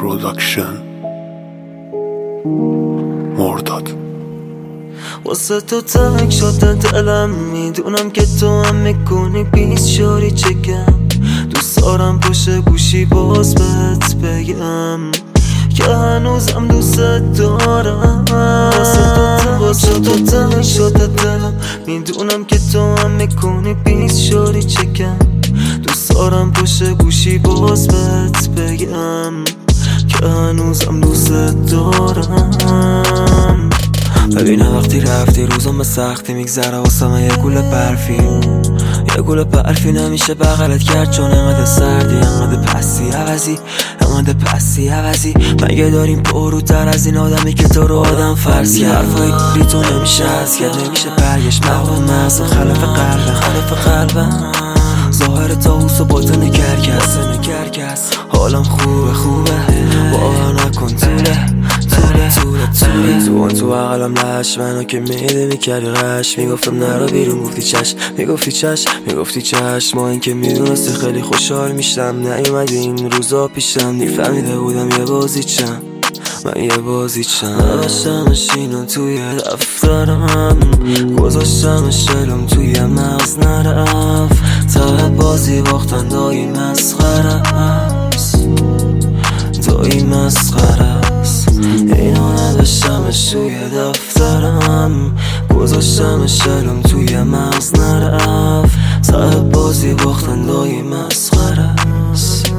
پروداکشن مرداد. واسه تو تنگ شده دلم، میدونم که تو هم میکنی بیس شوری چکم. دوست دارم پشت گوشی باز بهت بگم که هنوزم دوست دارم. واسه تو تنگ شده دلم، میدونم که تو هم میکنی بیس شوری چکم. دوست دارم پشت گوشی باز بهت بگم که هنوزم دوست دارم. ببینم وقتی رفتی روزم به سختی میگذره واسه من یه گل برفی نمیشه بغلت کرد، چون انقدر سردی انقدر پسی عوضی مگه داریم پروتر از این آدمی که تو رو آدم فرض کرد. حرفای بی تو نمیشه از کرد، نمیشه برگشت مغرم مغزم خلف قلبم ظاهر تاوس و باطن کرکس. حالم خوبه باور نکن طوله تو عقلم لش منو که میده میکردی غش. میگفتم نرو بیرون میگفتی چشم ما این که میدونستی خیلی خوشحال میشم. نیومدی این روزا پیشم، نیفهمیده بودم یه بازیچم نوشتمش اینو توی دفترم، گذاشتمش دلم توی مغز نرفت. ته بازی باختن دایی مسخره است. اینو نداشتمش توی دفترم، گذاشتمش دلم توی مغز نرفت. ته بازی باختن دایی مسخره است.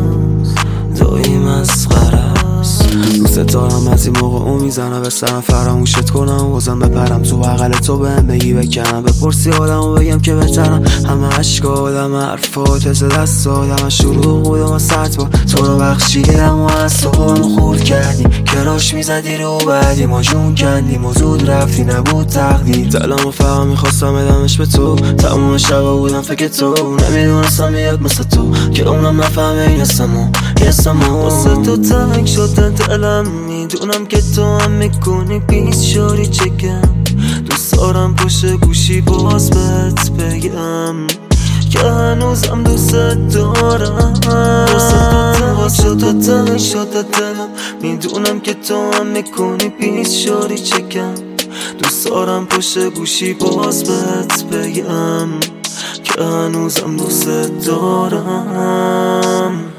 دوست دارم از این موقع اون میزنم به سرم فراموشت کنم، بازم بپرم تو بغل تو بهم بگی بکنم، بپرسی آدمو بگم که بهترم. همه عشق آدم حرفات از دست آدم شروع بودم و ست با تو رو بخشیدم و از تو همو خورد کردیم. کراش میزدی رو بعدی ما جون کندیم و زود رفتی نبود تقدیر. دلمو فقط میخواستم بدمش به تو، تموم شبا بودم فکر تو، نمیدونستم میاد مثل تو که اونم نفهمه این اسمو. واسه تو تنگ شده دلم، میدونم که تو هم میکنی بیس شوری چکم. دوست دارم پشت گوشی باز بهت بگم که هنوزم دوست دارم. واسه تو تنگ شده دلم، میدونم که تو هم میکنی بیس شوری چکم. دوست دارم پشت گوشی باز بهت بگم که هنوزم دوست دارم.